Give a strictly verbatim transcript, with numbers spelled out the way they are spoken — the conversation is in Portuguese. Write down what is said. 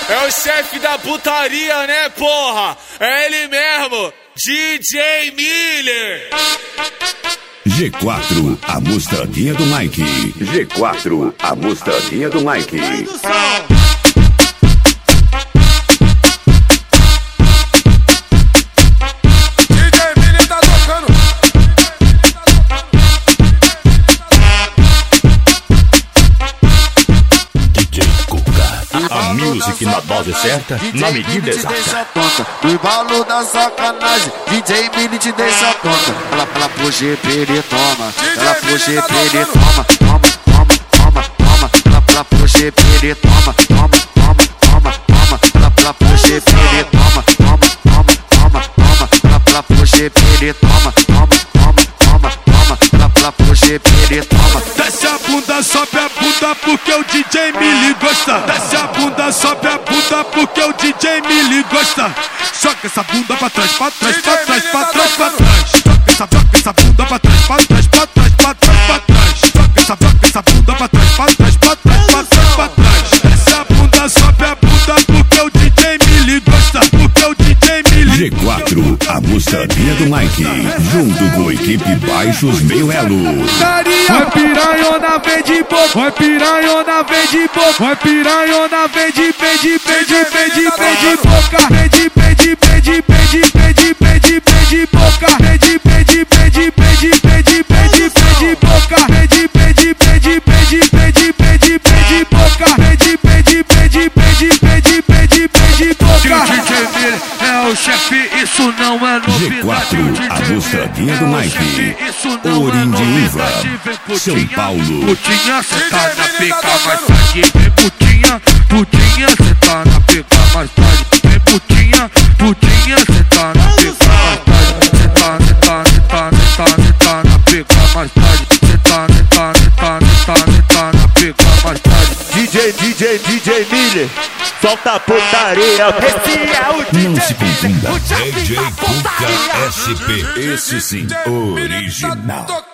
É o chefe da putaria, né, porra? É ele mesmo, D J Miller. G quatro, a mostradinha do Mike. G quatro, a mostradinha do Mike. A music na dose certa, na medida exata. No embalo da sacanagem, D J Miller te deixa tonta. Ela, ela pro G P ele toma, ela pro G P ele toma, toma, toma, toma, toma. Ela, ela pro G P ele toma, toma, toma, toma, toma. Ela, ela pro G P ele toma, toma, toma, toma, toma. Ela, ela pro G P ele toma, toma, toma, toma, toma. Ela, ela pro G P ele toma. Desce a bunda, sobe a bunda porque o D J Miller gosta. Desce a bunda, sobe a bunda porque o D J Miller gosta. Joga essa bunda pra trás, pra trás, pra trás, pra trás, pra trás. Joga essa, joga essa bunda pra trás, pra trás, pra trás, pra trás, pra trás. Joga essa, joga essa bunda pra trás, pra trás, pra trás, pra trás, pra trás. Desce a bunda, sobe a bunda porque o D J Miller gosta. Porque o D J Miller. G quatro, a mostradinha do Mike. Junto com a equipe Baixos Meio Elo. Vai piranhona, vem de boca. Vai piranhona, vem de boca. Vai piranhona, vem de, vem de, vem de, vem de, vem de boca. Vem de, vem de, vem de, vem de, vem de, vem de, vem de boca. Vem de, vem de, vem de, vem de, vem de, vem de, vem de boca. Vem de, vem de, vem de, vem de, vem de, vem de, vem de boca. Vem de, vem de, vem de, vem de, vem de, vem de, vem de boca. D J Miller é o chefe, isso não é novidade. G quatro, a mostradinha do Mike. Orindiúva, São Paulo. Putinha, cê tá na pica mais tarde. Vem putinha, putinha, cê tá na pica mais tarde. Vem putinha, putinha, cê tá na pica mais tarde. Cê tá, cê tá, cê tá, cê tá, cê tá na pica mais tarde. Cê tá, cê tá, cê tá, cê tá, cê tá na pica mais tarde. D J, D J, D J Miller, solta a putaria. Esse é o D J. Não se confunda. D J Cuca S P. Esse sim, original.